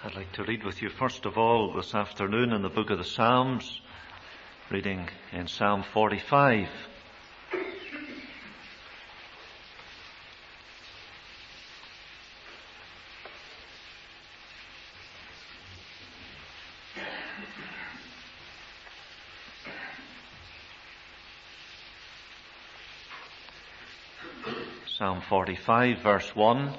I'd like to read with you first of all this afternoon in the book of the Psalms, reading in Psalm 45. Psalm 45, verse 1.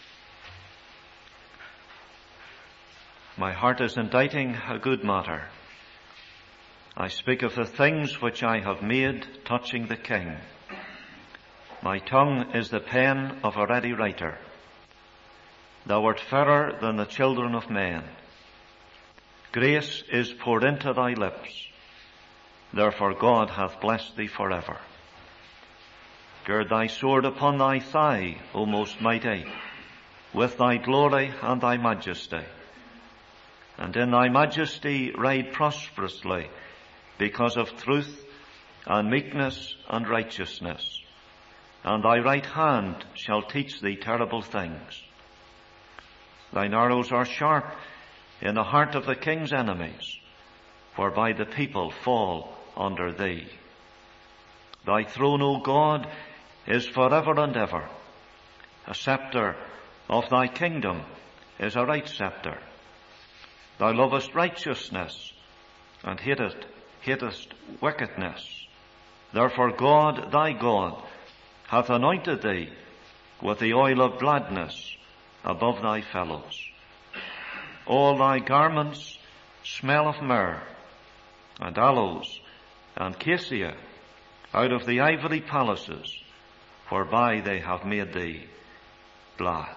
My heart is inditing a good matter. I speak of the things which I have made touching the King. My tongue is the pen of a ready writer. Thou art fairer than the children of men. Grace is poured into thy lips. Therefore God hath blessed thee forever. Gird thy sword upon thy thigh, O Most Mighty, with thy glory and thy majesty. And in thy majesty ride prosperously, because of truth and meekness and righteousness. And thy right hand shall teach thee terrible things. Thine arrows are sharp in the heart of the king's enemies, whereby the people fall under thee. Thy throne, O God, is forever and ever. A scepter of thy kingdom is a right scepter. Thou lovest righteousness and hatest wickedness. Therefore God, thy God, hath anointed thee with the oil of gladness above thy fellows. All thy garments smell of myrrh and aloes and cassia out of the ivory palaces whereby they have made thee glad.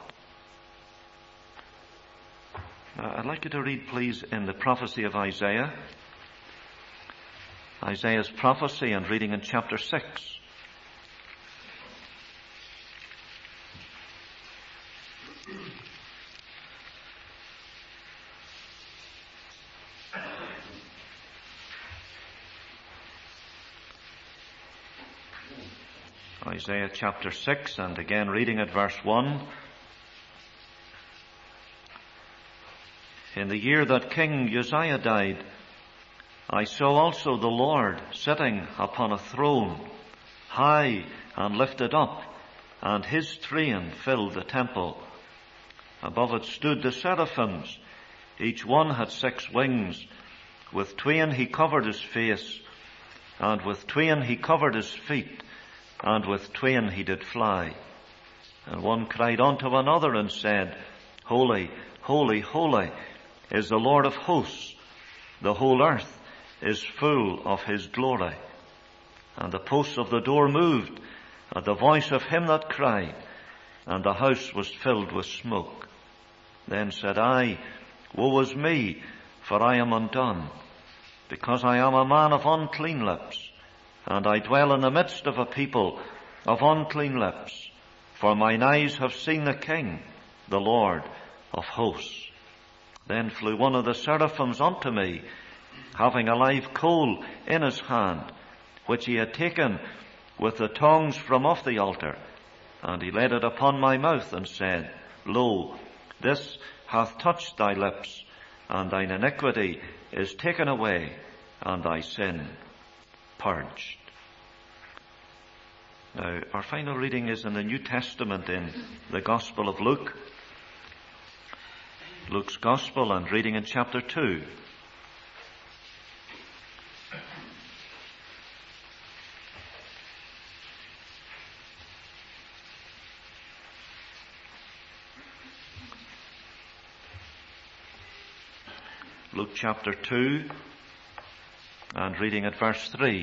I'd like you to read, please, in the prophecy of Isaiah. Isaiah's prophecy, and reading in chapter 6. Isaiah chapter 6, and again reading at verse 1. In the year that King Uzziah died, I saw also the Lord sitting upon a throne, high and lifted up, and his train filled the temple. Above it stood the seraphims. Each one had 6 wings. With twain he covered his face, and with twain he covered his feet, and with twain he did fly. And one cried unto another and said, Holy, holy, holy is the Lord of hosts. The whole earth is full of his glory. And the posts of the door moved at the voice of him that cried, and the house was filled with smoke. Then said I, Woe is me, for I am undone, because I am a man of unclean lips, and I dwell in the midst of a people of unclean lips. For mine eyes have seen the King, the Lord of hosts. Then flew one of the seraphims unto me, having a live coal in his hand, which he had taken with the tongs from off the altar. And he laid it upon my mouth, and said, Lo, this hath touched thy lips, and thine iniquity is taken away, and thy sin purged. Now, our final reading is in the New Testament in the Gospel of Luke. Luke's Gospel, and reading in chapter 2. Luke chapter 2, and reading at verse 3.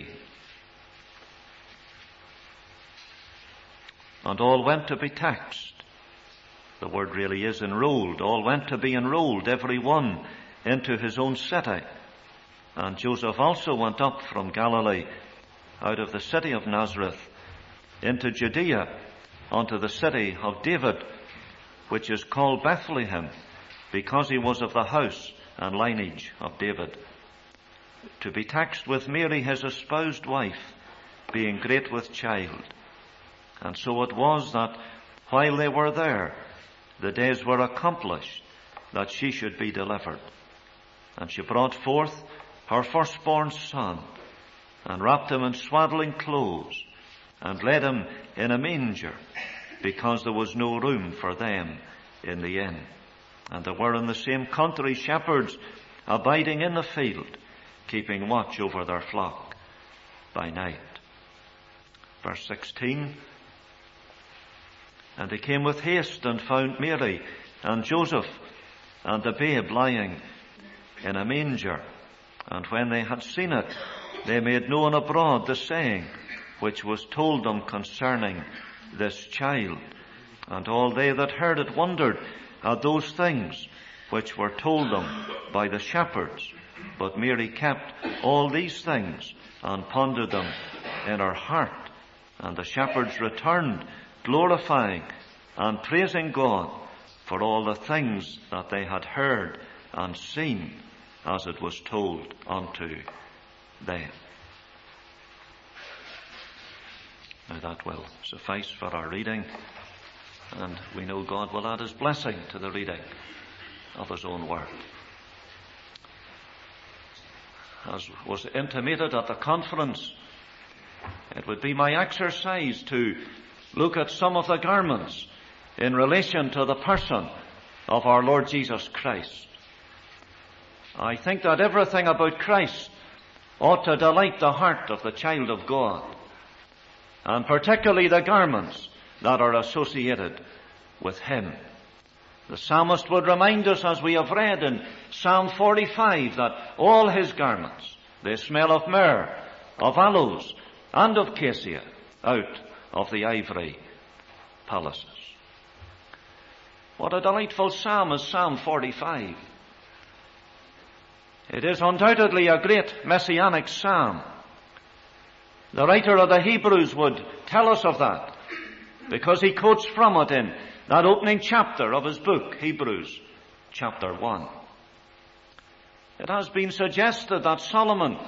And all went to be taxed. The word really is enrolled. All went to be enrolled, every one into his own city. And Joseph also went up from Galilee, out of the city of Nazareth, into Judea, unto the city of David, which is called Bethlehem, because he was of the house and lineage of David, to be taxed with Mary his espoused wife, being great with child. And so it was that while they were there, the days were accomplished that she should be delivered. And she brought forth her firstborn son, and wrapped him in swaddling clothes, and laid him in a manger, because there was no room for them in the inn. And there were in the same country shepherds abiding in the field, keeping watch over their flock by night. Verse 16, and they came with haste and found Mary and Joseph and the babe lying in a manger. And when they had seen it, they made known abroad the saying which was told them concerning this child. And all they that heard it wondered at those things which were told them by the shepherds. But Mary kept all these things and pondered them in her heart. And the shepherds returned, glorifying and praising God for all the things that they had heard and seen, as it was told unto them. Now that will suffice for our reading, and we know God will add his blessing to the reading of his own word. As was intimated at the conference, it would be my exercise to look at some of the garments in relation to the person of our Lord Jesus Christ. I think that everything about Christ ought to delight the heart of the child of God, and particularly the garments that are associated with him. The psalmist would remind us, as we have read in Psalm 45, that all his garments, they smell of myrrh, of aloes, and of cassia, out of the ivory palaces. What a delightful psalm is Psalm 45. It is undoubtedly a great messianic psalm. The writer of the Hebrews would tell us of that, because he quotes from it in that opening chapter of his book, Hebrews chapter 1. It has been suggested that Solomon,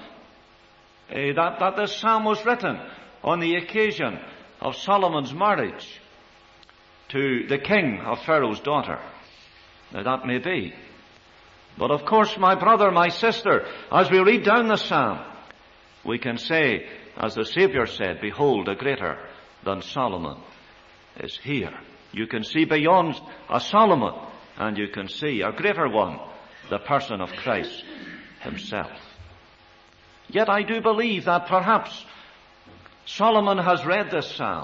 that this psalm was written on the occasion of Solomon's marriage to the king of Pharaoh's daughter. Now that may be. But of course, my brother, my sister, as we read down the psalm, we can say, as the Saviour said, behold, a greater than Solomon is here. You can see beyond a Solomon, and you can see a greater one, the person of Christ himself. Yet I do believe that perhaps Solomon has read this psalm.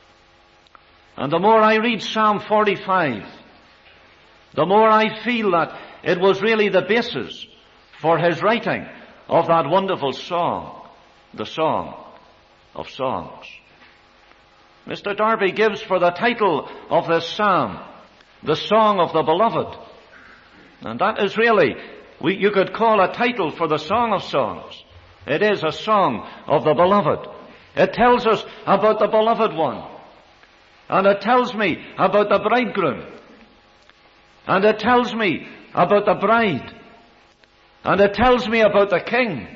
And the more I read Psalm 45, the more I feel that it was really the basis for his writing of that wonderful song, the Song of Songs. Mr. Darby gives for the title of this psalm, the Song of the Beloved. And that is really, you could call a title for the Song of Songs. It is a song of the beloved. It tells us about the beloved one. And it tells me about the bridegroom. And it tells me about the bride. And it tells me about the king.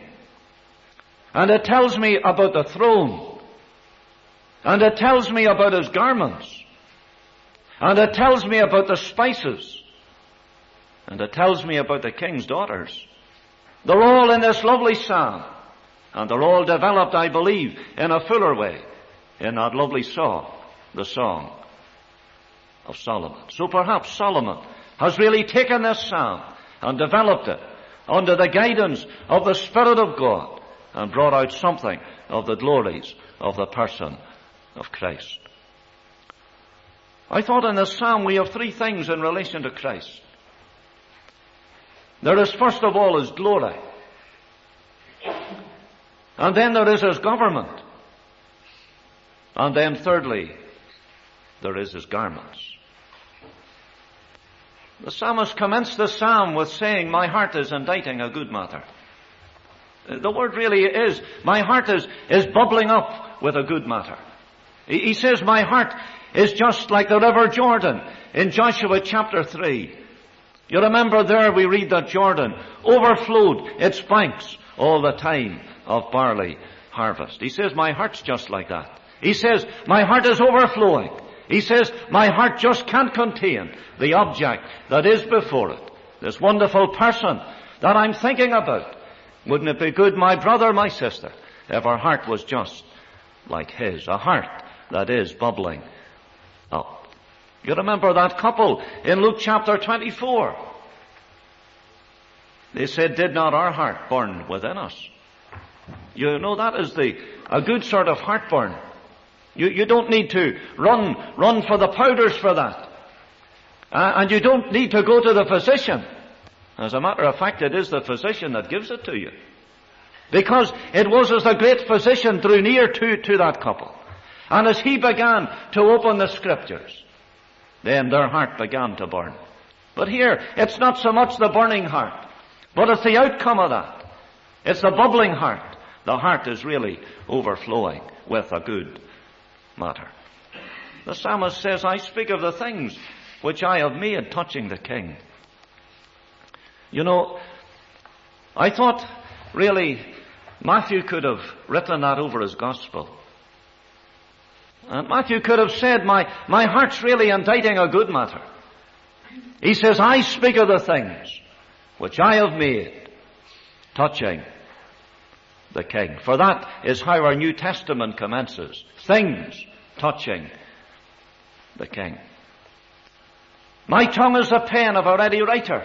And it tells me about the throne. And it tells me about his garments. And it tells me about the spices. And it tells me about the king's daughters. They're all in this lovely psalm. And they're all developed, I believe, in a fuller way in that lovely song, the Song of Solomon. So perhaps Solomon has really taken this psalm and developed it under the guidance of the Spirit of God and brought out something of the glories of the person of Christ. I thought in this psalm we have three things in relation to Christ. There is first of all his glory. And then there is his government. And then thirdly, there is his garments. The psalmist commenced the psalm with saying, my heart is inditing a good matter. The word really is, my heart is bubbling up with a good matter. He says, my heart is just like the river Jordan in Joshua chapter 3. You remember there we read that Jordan overflowed its banks all the time of barley harvest. He says, my heart's just like that. He says, my heart is overflowing. He says, my heart just can't contain the object that is before it. this wonderful person that I'm thinking about, wouldn't it be good, my brother, my sister, if our heart was just like his, a heart that is bubbling up? You remember that couple in Luke chapter 24. They said, did not our heart burn within us? You know, that is a good sort of heartburn. You don't need to run for the powders for that. And you don't need to go to the physician. As a matter of fact, it is the physician that gives it to you. Because it was as the great physician drew near to that couple. And as he began to open the scriptures, then their heart began to burn. But here, it's not so much the burning heart, but it's the outcome of that. It's the bubbling heart. The heart is really overflowing with a good matter. The psalmist says, I speak of the things which I have made touching the king. You know, I thought really Matthew could have written that over his gospel. And Matthew could have said, my heart's really inditing a good matter. He says, I speak of the things which I have made touching the king. For that is how our New Testament commences. Things touching the king. My tongue is the pen of a ready writer.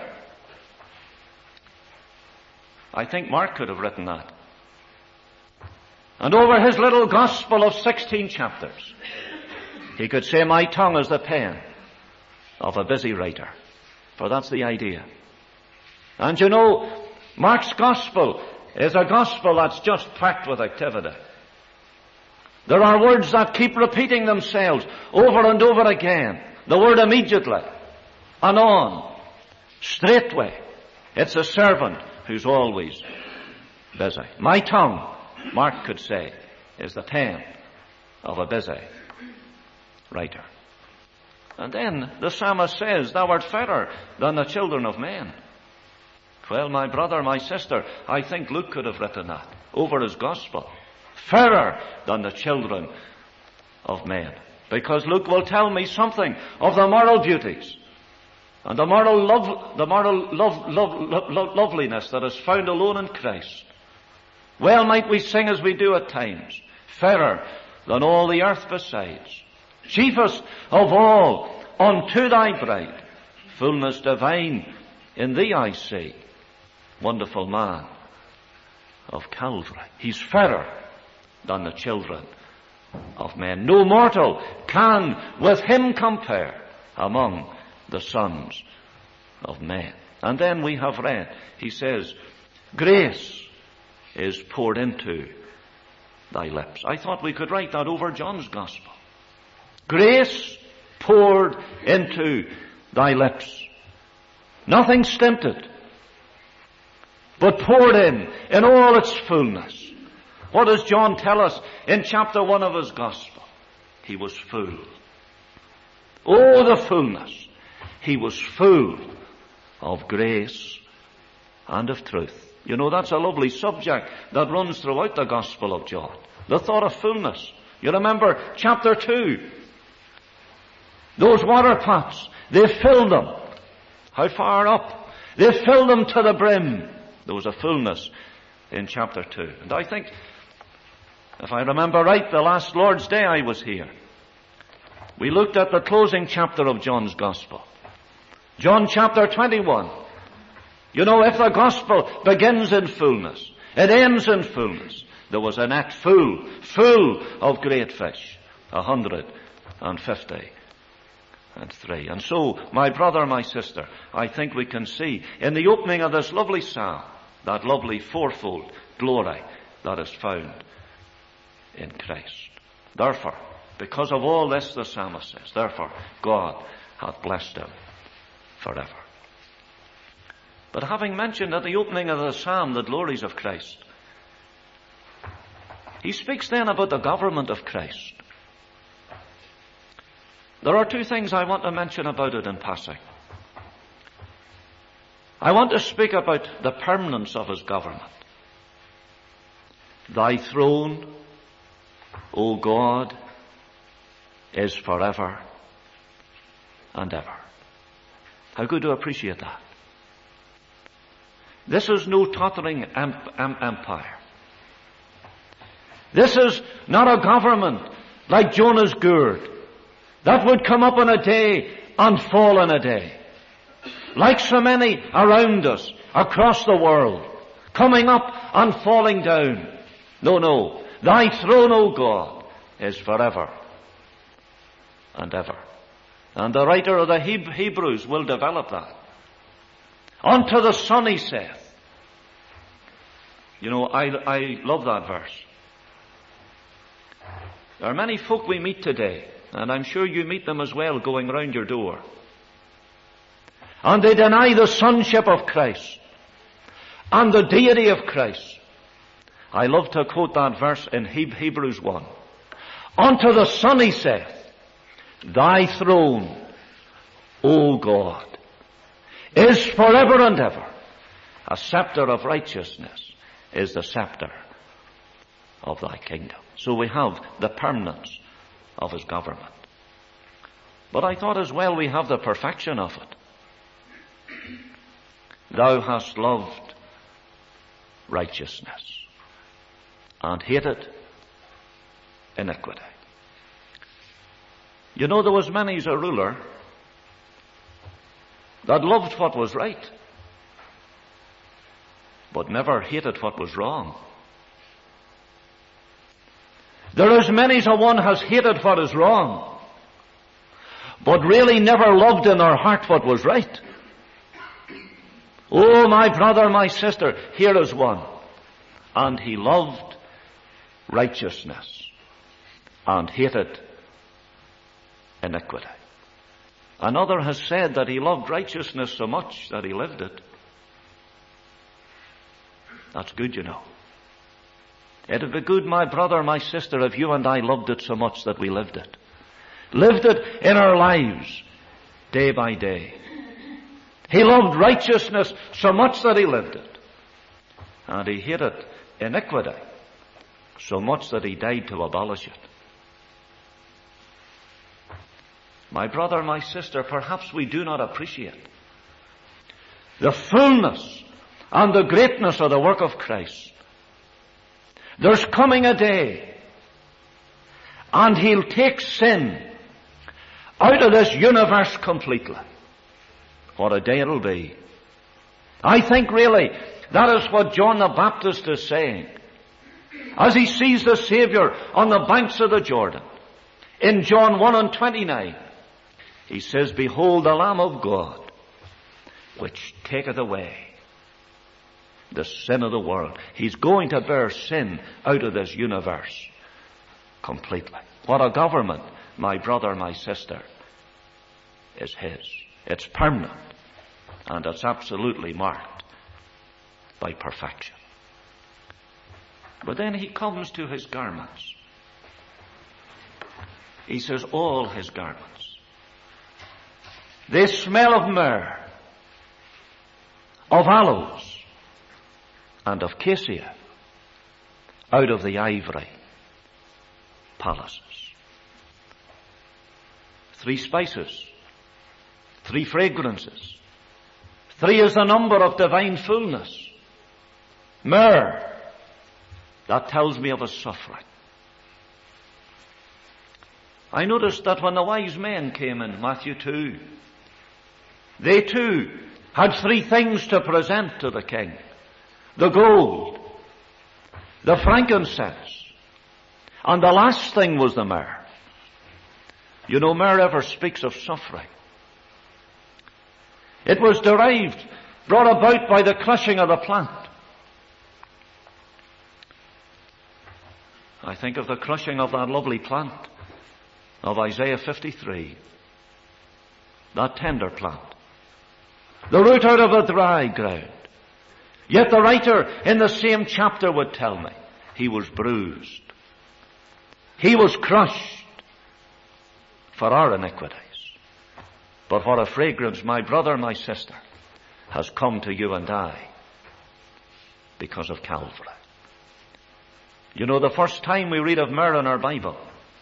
I think Mark could have written that. And over his little gospel of 16 chapters, he could say, my tongue is the pen of a busy writer. For that's the idea. And you know, Mark's gospel is a gospel that's just packed with activity. There are words that keep repeating themselves over and over again. The word immediately, anon, straightway. It's a servant who's always busy. My tongue, Mark could say, is the pen of a busy writer. And then the psalmist says, thou art fairer than the children of men. Well, my brother, my sister, I think Luke could have written that over his gospel. Fairer than the children of men. Because Luke will tell me something of the moral beauties and the moral loveliness that is found alone in Christ. Well might we sing as we do at times, fairer than all the earth besides. Chiefest of all, unto thy bride, fullness divine in thee I see. Wonderful man of Calvary. He's fairer than the children of men. No mortal can with him compare among the sons of men. And then we have read, he says, grace is poured into thy lips. I thought we could write that over John's gospel. Grace poured into thy lips. Nothing stinted, but poured in all its fullness. What does John tell us in chapter 1 of his gospel? He was full. Oh, the fullness. He was full of grace and of truth. You know, that's a lovely subject that runs throughout the Gospel of John. The thought of fullness. You remember chapter 2. Those water pots, they filled them. How far up? They filled them to the brim. There was a fullness in chapter 2. And I think, if I remember right, the last Lord's Day I was here, we looked at the closing chapter of John's Gospel. John chapter 21. You know, if the Gospel begins in fullness, it ends in fullness. There was a net full of great fish, 153. And so, my brother, my sister, I think we can see in the opening of this lovely psalm, that lovely fourfold glory that is found in Christ. Therefore, because of all this, the psalmist says, therefore, God hath blessed him forever. But having mentioned at the opening of the psalm the glories of Christ, he speaks then about the government of Christ. There are two things I want to mention about it in passing. I want to speak about the permanence of his government. Thy throne, O God, is forever and ever. How good to appreciate that. This is no tottering empire. This is not a government like Jonah's gourd that would come up in a day and fall in a day. Like so many around us, across the world, coming up and falling down. No, no. Thy throne, O God, is forever and ever. And the writer of the Hebrews will develop that. Unto the Son, he saith. You know, I love that verse. There are many folk we meet today, and I'm sure you meet them as well going round your door. And they deny the sonship of Christ and the deity of Christ. I love to quote that verse in Hebrews 1. Unto the Son, he saith, thy throne, O God, is forever and ever. A scepter of righteousness is the scepter of thy kingdom. So we have the permanence of his government. But I thought as well we have the perfection of it. Thou hast loved righteousness and hated iniquity. You know, there was many a ruler that loved what was right, but never hated what was wrong. There is many a one has hated what is wrong, but really never loved in her heart what was right. Oh, my brother, my sister, here is one. And he loved righteousness and hated iniquity. Another has said that he loved righteousness so much that he lived it. That's good, you know. It would be good, my brother, my sister, if you and I loved it so much that we lived it. Lived it in our lives, day by day. He loved righteousness so much that he lived it. And he hated iniquity so much that he died to abolish it. My brother, my sister, perhaps we do not appreciate the fullness and the greatness of the work of Christ. There's coming a day, and he'll take sin out of this universe completely. What a day it'll be. I think really that is what John the Baptist is saying as he sees the Savior on the banks of the Jordan. In John 1:29, he says, behold the Lamb of God, which taketh away the sin of the world. He's going to bear sin out of this universe completely. What a government, my brother, my sister, is his. It's permanent, and it's absolutely marked by perfection. But then he comes to his garments. He says, all his garments, they smell of myrrh, of aloes, and of cassia, out of the ivory palaces. 3 spices, 3 fragrances. 3 is the number of divine fullness. Myrrh, that tells me of his suffering. I noticed that when the wise men came in Matthew 2, they too had 3 things to present to the king. The gold, the frankincense, and the last thing was the myrrh. You know, myrrh ever speaks of suffering. It was brought about by the crushing of the plant. I think of the crushing of that lovely plant of Isaiah 53. That tender plant. The root out of the dry ground. Yet the writer in the same chapter would tell me, he was bruised. He was crushed for our iniquities. But what a fragrance, my brother, my sister, has come to you and I because of Calvary. You know, the first time we read of myrrh in our Bible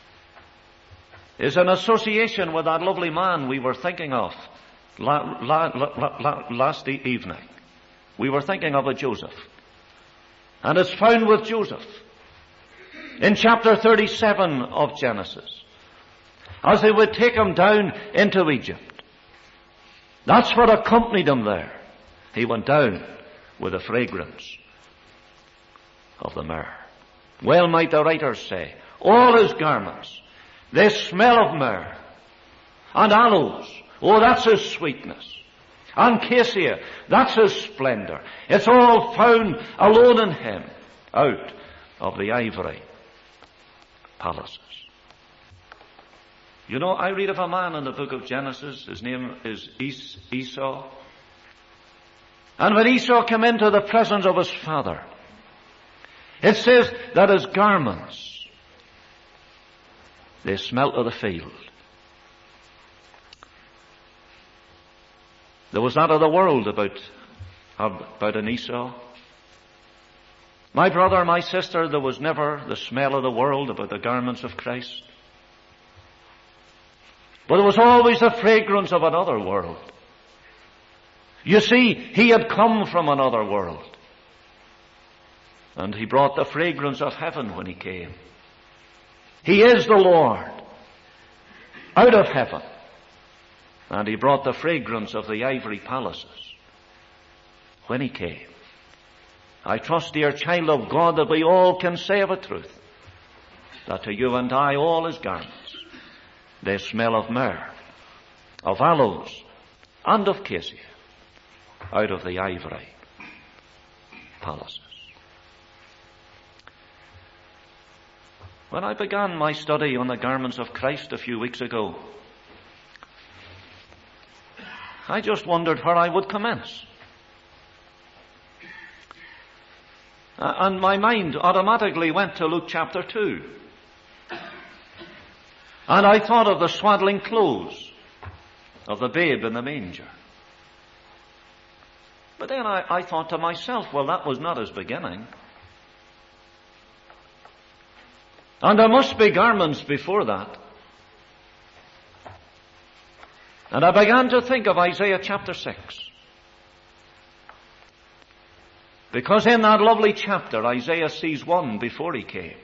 is an association with that lovely man we were thinking of last evening. We were thinking of a Joseph. And it's found with Joseph in chapter 37 of Genesis, as they would take him down into Egypt. That's what accompanied him there. He went down with the fragrance of the myrrh. Well might the writers say, all his garments, they smell of myrrh. And aloes, oh, that's his sweetness. And cassia, that's his splendor. It's all found alone in him, out of the ivory palaces. You know, I read of a man in the book of Genesis. His name is Esau. And when Esau came into the presence of his father, it says that his garments, they smelt of the field. There was not of the world about an Esau. My brother, my sister, there was never the smell of the world about the garments of Christ. But there was always the fragrance of another world. You see, he had come from another world. And he brought the fragrance of heaven when he came. He is the Lord out of heaven. And he brought the fragrance of the ivory palaces when he came. I trust, dear child of God, that we all can say of a truth that to you and I all his garments, they smell of myrrh, of aloes, and of cassia, out of the ivory palaces. When I began my study on the garments of Christ a few weeks ago, I just wondered where I would commence. And my mind automatically went to Luke chapter 2. And I thought of the swaddling clothes of the babe in the manger. But then I thought to myself, well, that was not his beginning. And there must be garments before that. And I began to think of Isaiah chapter 6. Because in that lovely chapter, Isaiah sees one before he came.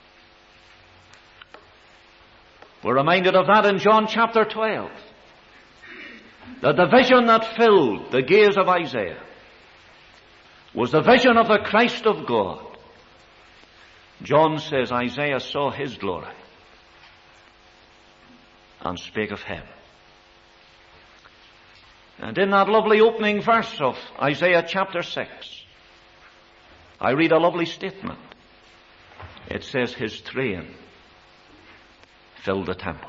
We're reminded of that in John chapter 12. That the vision that filled the gaze of Isaiah was the vision of the Christ of God. John says Isaiah saw his glory and spake of him. And in that lovely opening verse of Isaiah chapter 6, I read a lovely statement. It says, his train filled the temple.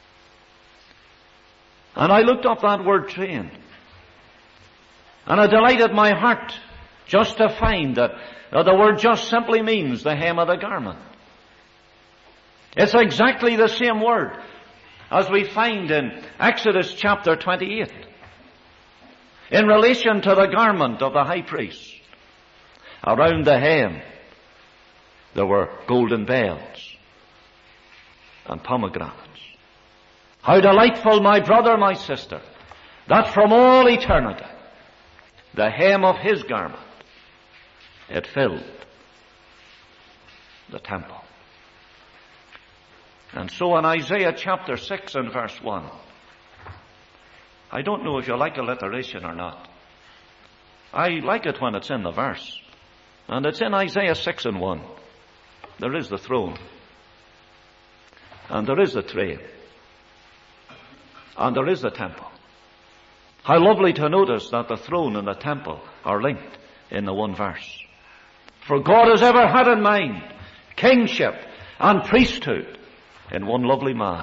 And I looked up that word train, and it delighted my heart just to find that the word just simply means the hem of the garment. It's exactly the same word as we find in Exodus chapter 28. In relation to the garment of the high priest, around the hem there were golden bells and pomegranates. How delightful, my brother, my sister, that from all eternity the hem of his garment, it filled the temple. And so in Isaiah chapter 6 and verse 1, I don't know if you like alliteration or not. I like it when it's in the verse. And it's in Isaiah 6 and 1. There is the throne. And there is the train. And there is the temple. How lovely to notice that the throne and the temple are linked in the one verse. For God has ever had in mind kingship and priesthood in one lovely man.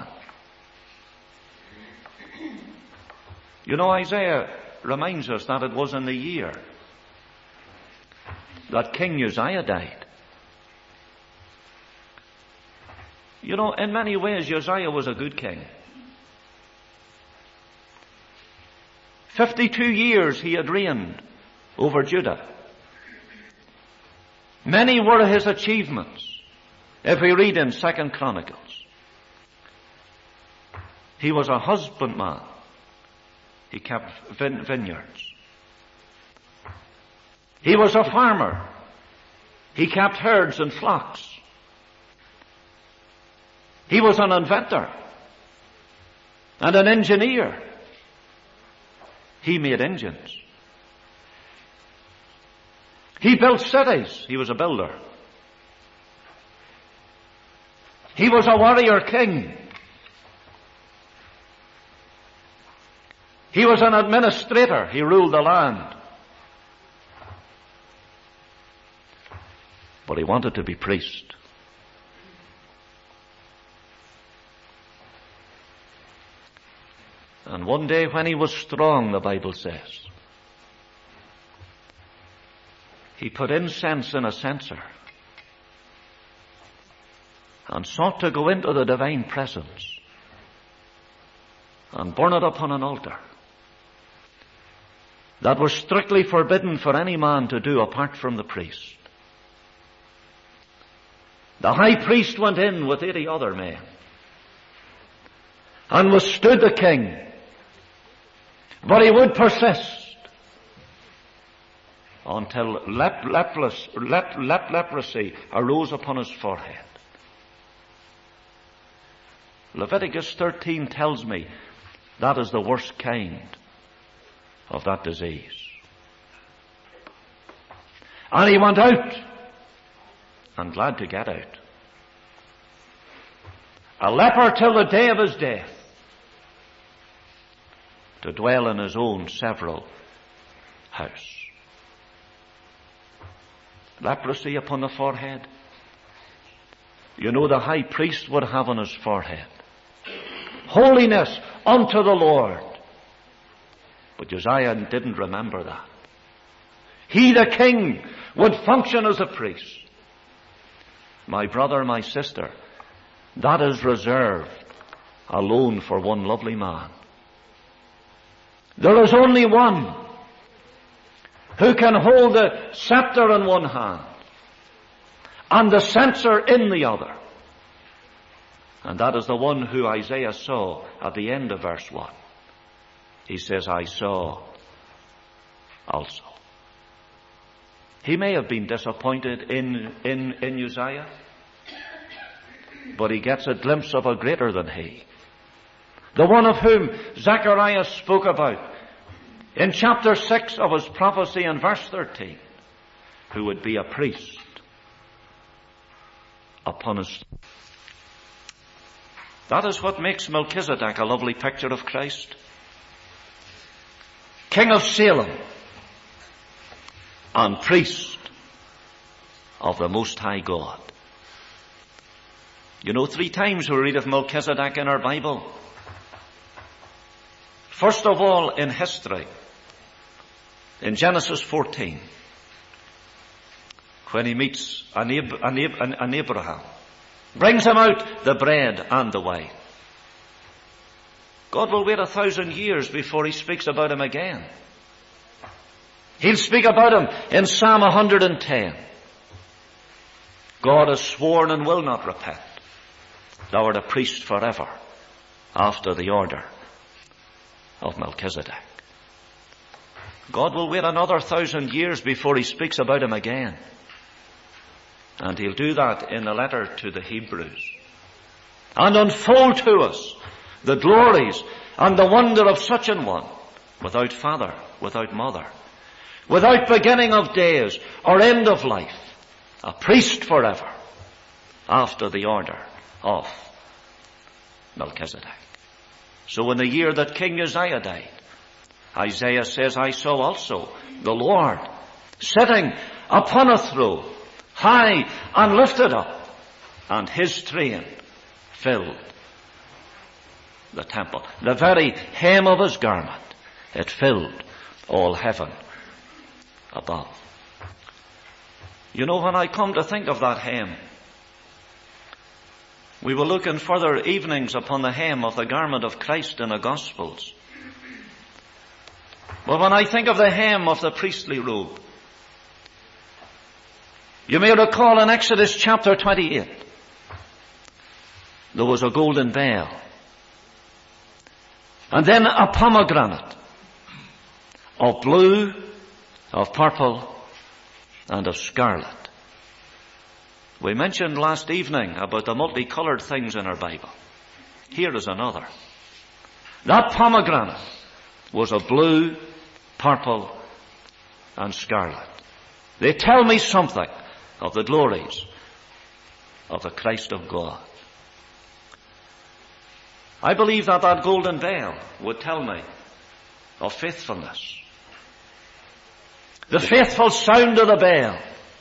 You know, Isaiah reminds us that it was in the year that King Uzziah died. You know, in many ways, Uzziah was a good king. 52 years he had reigned over Judah. Many were his achievements, if we read in 2 Chronicles. He was a husbandman. He kept vineyards. He was a farmer. He kept herds and flocks. He was an inventor and an engineer. He made engines. He built cities. He was a builder. He was a warrior king. He was an administrator. He ruled the land. But he wanted to be priest. And one day when he was strong, the Bible says, he put incense in a censer and sought to go into the divine presence and burn it upon an altar that was strictly forbidden for any man to do apart from the priest. The high priest went in with 80 other men and withstood the king, but he would persist until leprosy arose upon his forehead. Leviticus 13 tells me that is the worst kind of that disease. And he went out, and glad to get out, a leper till the day of his death, to dwell in his own several house. Leprosy upon the forehead. You know, the high priest would have on his forehead, holiness unto the Lord. But Uzziah didn't remember that. He, the king, would function as a priest. My brother, my sister, that is reserved alone for one lovely man. There is only one who can hold the scepter in one hand and the censer in the other. And that is the one who Isaiah saw at the end of verse 1. He says, I saw also. He may have been disappointed in Uzziah, but he gets a glimpse of a greater than he. The one of whom Zechariah spoke about in chapter 6 of his prophecy in verse 13, who would be a priest upon his. That is what makes Melchizedek a lovely picture of Christ. King of Salem and priest of the Most High God. You know, 3 times we read of Melchizedek in our Bible. First of all, in history, in Genesis 14, when he meets an Abraham, brings him out the bread and the wine. God will wait 1,000 years before he speaks about him again. He'll speak about him in Psalm 110. God has sworn and will not repent. Thou art a priest forever, after the order of Melchizedek. God will wait another 1,000 years before he speaks about him again. And he'll do that in the letter to the Hebrews. And unfold to us the glories and the wonder of such an one, without father, without mother, without beginning of days or end of life, a priest forever, after the order of Melchizedek. So in the year that King Uzziah died, Isaiah says, I saw also the Lord sitting upon a throne, high and lifted up, and his train filled the temple. The very hem of his garment, it filled all heaven above. You know, when I come to think of that hem, we will look in further evenings upon the hem of the garment of Christ in the Gospels. But when I think of the hem of the priestly robe, you may recall in Exodus chapter 28, there was a golden veil, and then a pomegranate of blue, of purple, and of scarlet. We mentioned last evening about the multicolored things in our Bible. Here is another. That pomegranate was of blue, purple, and scarlet. They tell me something of the glories of the Christ of God. I believe that that golden veil would tell me of faithfulness. The faithful sound of the bell.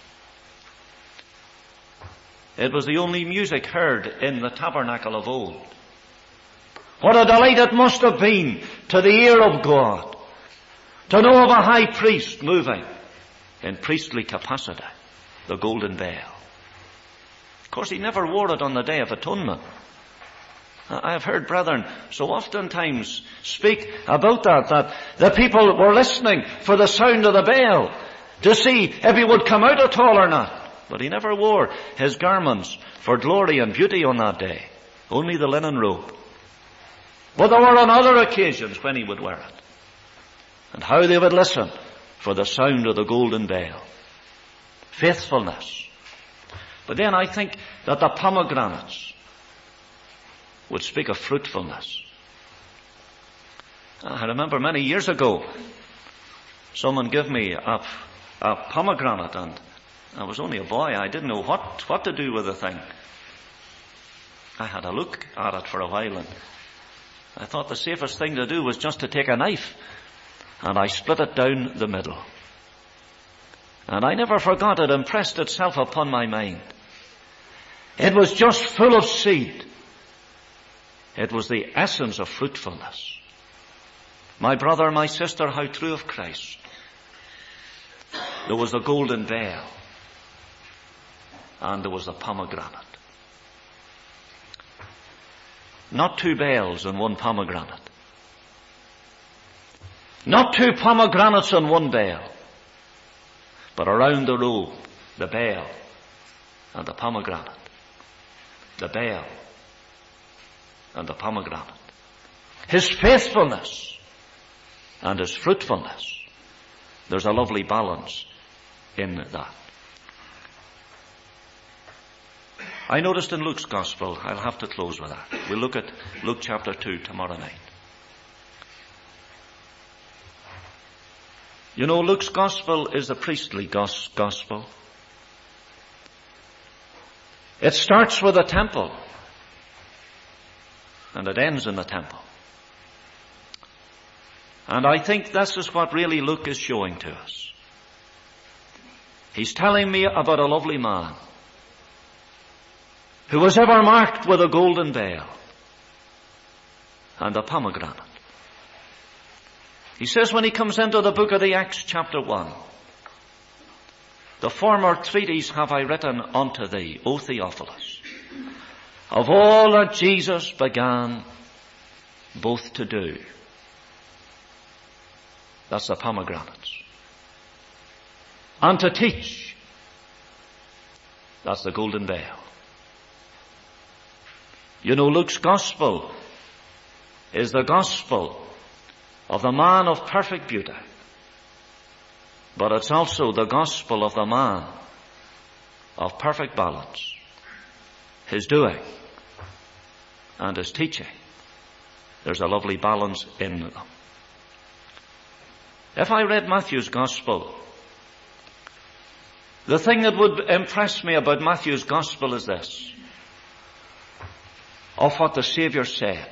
It was the only music heard in the tabernacle of old. What a delight it must have been to the ear of God to know of a high priest moving in priestly capacity, the golden veil. Of course, he never wore it on the Day of Atonement. I have heard brethren so oftentimes speak about that the people were listening for the sound of the bell to see if he would come out at all or not. But he never wore his garments for glory and beauty on that day. Only the linen robe. But there were on other occasions when he would wear it. And how they would listen for the sound of the golden bell. Faithfulness. But then I think that the pomegranates would speak of fruitfulness. I remember many years ago, someone gave me a pomegranate, and I was only a boy. I didn't know what to do with the thing. I had a look at it for a while, and I thought the safest thing to do was just to take a knife, and I split it down the middle. And I never forgot it impressed itself upon my mind. It was just full of seed. It was the essence of fruitfulness. My brother, my sister, how true of Christ. There was a golden veil, and there was a pomegranate. Not two bells and one pomegranate. Not two pomegranates and one bell. But around the robe, the bell and the pomegranate. The bell and the pomegranate. His faithfulness and his fruitfulness. There's a lovely balance in that. I noticed in Luke's Gospel, I'll have to close with that. We'll look at Luke chapter 2 tomorrow night. You know, Luke's Gospel is the priestly Gospel. It starts with the temple, and it ends in the temple. And I think this is what really Luke is showing to us. He's telling me about a lovely man who was ever marked with a golden veil and a pomegranate. He says when he comes into the book of the Acts chapter 1, the former treatise have I written unto thee, O Theophilus, of all that Jesus began both to do. That's the pomegranates. And to teach. That's the golden veil. You know, Luke's Gospel is the Gospel of the man of perfect beauty. But it's also the Gospel of the man of perfect balance. His doing and his teaching. There's a lovely balance in them. If I read Matthew's Gospel, the thing that would impress me about Matthew's Gospel is this, of what the Saviour said.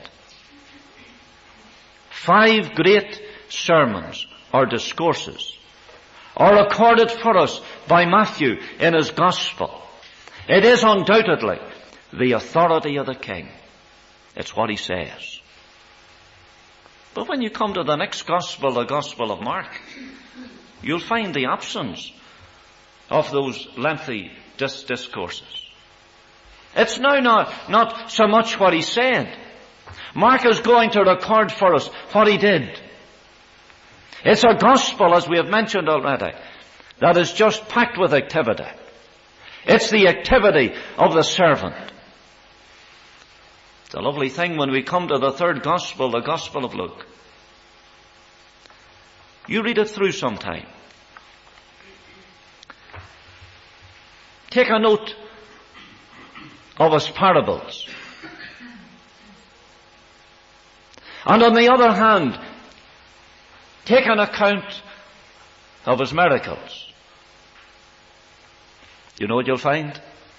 5 great sermons or discourses are recorded for us by Matthew in his Gospel. It is undoubtedly the authority of the King. It's what he says. But when you come to the next Gospel, the Gospel of Mark, you'll find the absence of those lengthy discourses. It's now not so much what he said. Mark is going to record for us what he did. It's a Gospel, as we have mentioned already, that is just packed with activity. It's the activity of the servant. It's a lovely thing when we come to the third Gospel, the Gospel of Luke. You read it through sometime. Take a note of his parables. And on the other hand, take an account of his miracles. You know what you'll find?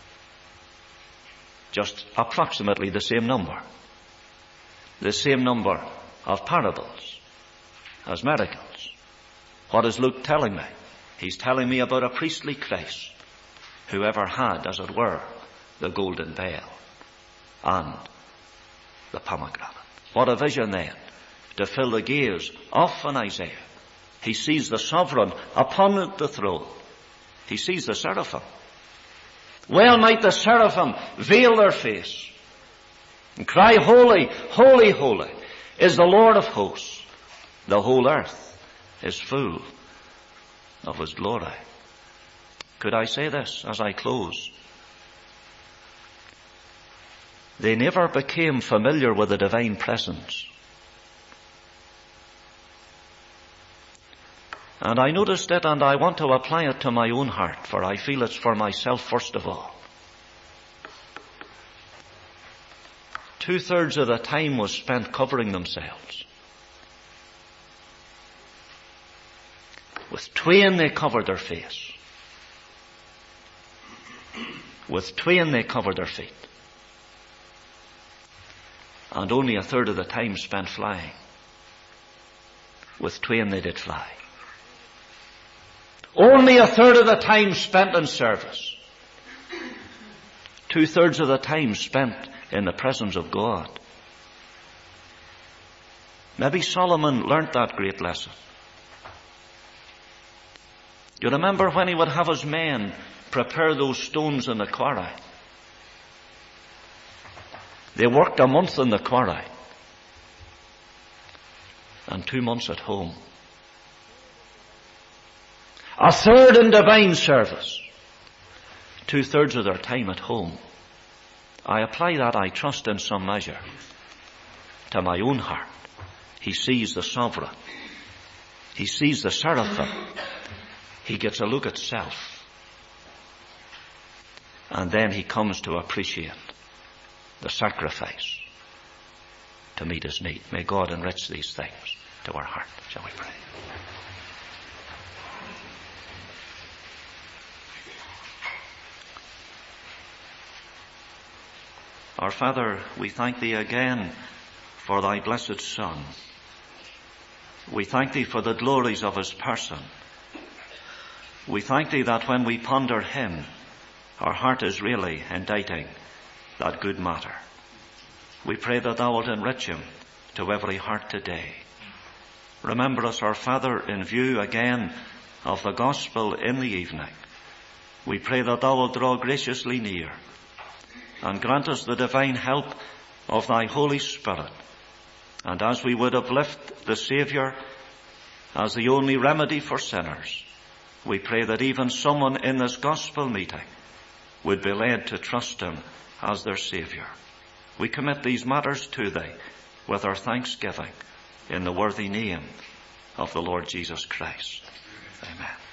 Just approximately the same number. The same number of parables as miracles. What is Luke telling me? He's telling me about a priestly Christ, whoever had, as it were, the golden veil and the pomegranate. What a vision then, to fill the gaze of an Isaiah. He sees the sovereign upon the throne. He sees the seraphim. Well might the seraphim veil their face and cry, holy, holy, holy is the Lord of hosts. The whole earth is full of his glory. Could I say this as I close? They never became familiar with the divine presence. And I noticed it, and I want to apply it to my own heart, for I feel it's for myself first of all. 2/3 of the time was spent covering themselves. With twain they covered their face. With twain they covered their feet. And only 1/3 of the time spent flying. With twain they did fly. Only 1/3 of the time spent in service. 2/3 of the time spent in the presence of God. Maybe Solomon learnt that great lesson. You remember when he would have his men prepare those stones in the quarry? They worked a month in the quarry and 2 months at home. 1/3 in divine service, 2/3 of their time at home. I apply that, I trust, in some measure to my own heart. He sees the sovereign. He sees the seraphim. He gets a look at self. And then he comes to appreciate the sacrifice to meet his need. May God enrich these things to our heart. Shall we pray? Our Father, we thank thee again for thy blessed Son. We thank thee for the glories of his person. We thank thee that when we ponder him, our heart is really inditing that good matter. We pray that thou wilt enrich him to every heart today. Remember us, our Father, in view again of the gospel in the evening. We pray that thou wilt draw graciously near and grant us the divine help of thy Holy Spirit. And as we would uplift the Saviour as the only remedy for sinners, we pray that even someone in this gospel meeting would be led to trust him as their Saviour. We commit these matters to thee with our thanksgiving in the worthy name of the Lord Jesus Christ. Amen.